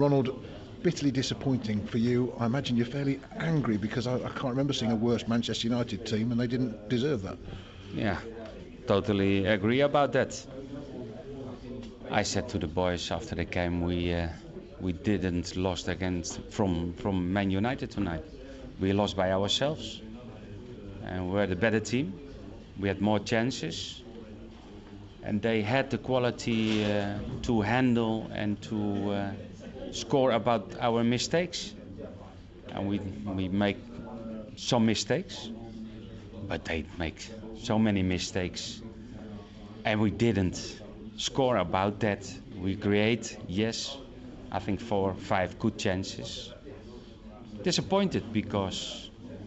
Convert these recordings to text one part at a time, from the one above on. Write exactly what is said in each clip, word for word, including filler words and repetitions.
Ronald, bitterly disappointing for you. I imagine you're fairly angry because I, I can't remember seeing a worse Manchester United team, and they didn't deserve that. Yeah, totally agree about that. I said to the boys after the game, we uh, we didn't lost against from from Man United tonight. We lost by ourselves, and we're the better team. We had more chances, and they had the quality uh, to handle and to uh, score about our mistakes. And we we make some mistakes, but they make so many mistakes, and we didn't score about that. We create, yes, I think four, five good chances. Disappointed because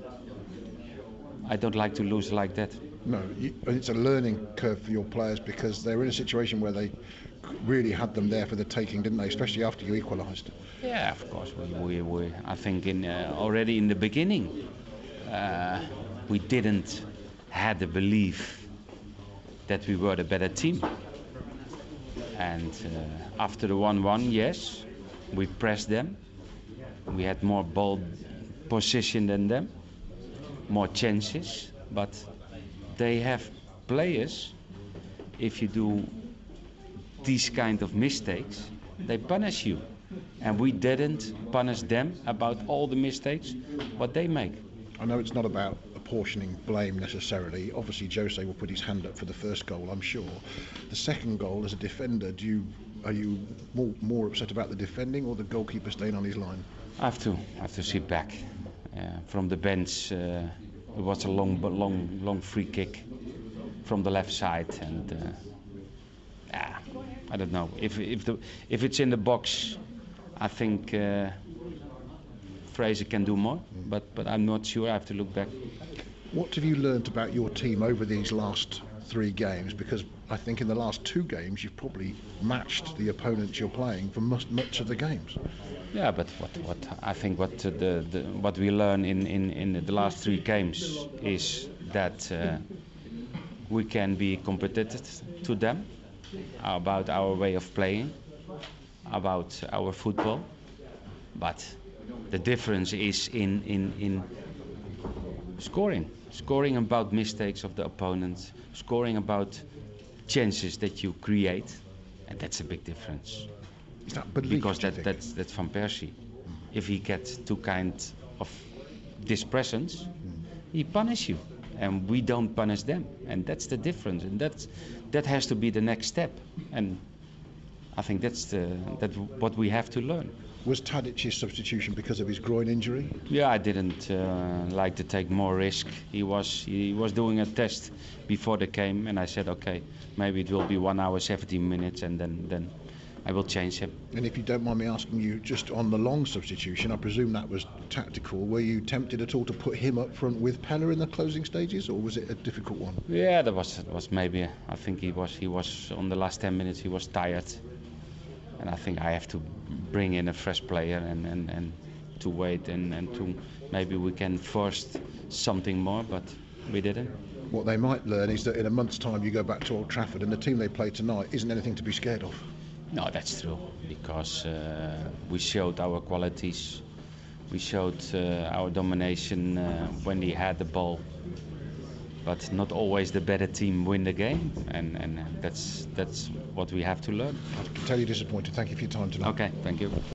I don't like to lose like that. No, it's a learning curve for your players because they're in a situation where they really had them there for the taking, didn't they? Especially after you equalised. Yeah, of course. We, we, we I think in uh, already in the beginning uh, we didn't have the belief that we were the better team. And uh, after the one one, yes, we pressed them. We had more ball position than them, more chances, but they have players. If you do these kind of mistakes, they punish you, and we didn't punish them about all the mistakes what they make. I know it's not about apportioning blame necessarily. Obviously, Jose will put his hand up for the first goal, I'm sure. The second goal, as a defender, do you are you more, more upset about the defending or the goalkeeper staying on his line? I have to, I have to sit back uh, from the bench. Uh, it was a long, long, long free kick from the left side, and uh, yeah, I don't know if if the if it's in the box. I think uh, Fraser can do more, but but I'm not sure. I have to look back. What have you learnt about your team over these last three games? Because I think in the last two games you've probably matched the opponents you're playing for much, much of the games. Yeah, but what, what I think what uh, the, the what we learn in, in, in the last three games is that uh, we can be competitive to them about our way of playing, about our football, but the difference is in in, in scoring. Scoring about mistakes of the opponents, scoring about chances that you create, and that's a big difference. Is that belief, because that, that's that's Van Persie. Mm. If he gets two kind of this presence, mm. he punish you, and we don't punish them, and that's the difference, and that's that has to be the next step, and I think that's the that what we have to learn. Was Tadic's substitution because of his groin injury? Yeah, I didn't uh, like to take more risk. He was he was doing a test before the game, and I said, okay, maybe it will be one hour, seventeen minutes, and then then I will change him. And if you don't mind me asking you, just on the long substitution, I presume that was tactical. Were you tempted at all to put him up front with Pella in the closing stages, or was it a difficult one? Yeah, that was was maybe. I think he was he was on the last ten minutes. He was tired. And I think I have to bring in a fresh player and, and, and to wait and, and to maybe we can force something more, but we didn't. What they might learn is that in a month's time you go back to Old Trafford and the team they play tonight isn't anything to be scared of. No, that's true, because uh, we showed our qualities, we showed uh, our domination uh, when we had the ball. But not always the better team win the game, and, and that's that's what we have to learn. I can tell you're disappointed. Thank you for your time tonight. Okay, thank you.